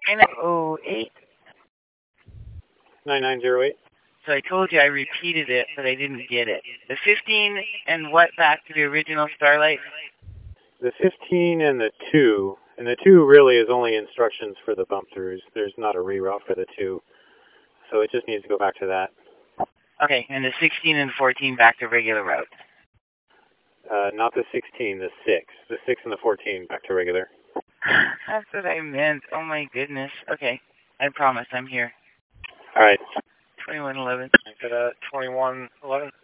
9908. 9908. So I told you I repeated it, but I didn't get it. The 15 and what back to the original Starlight? The 15 and the 2. And the 2 really is only instructions for the bump throughs. There's not a reroute for the 2. So it just needs to go back to that. Okay, and the 16 and 14 back to regular route. Not the 16, the 6. The 6 and the 14 back to regular. That's what I meant. Oh my goodness. Okay, I promise I'm here. All right. 2111. 2111.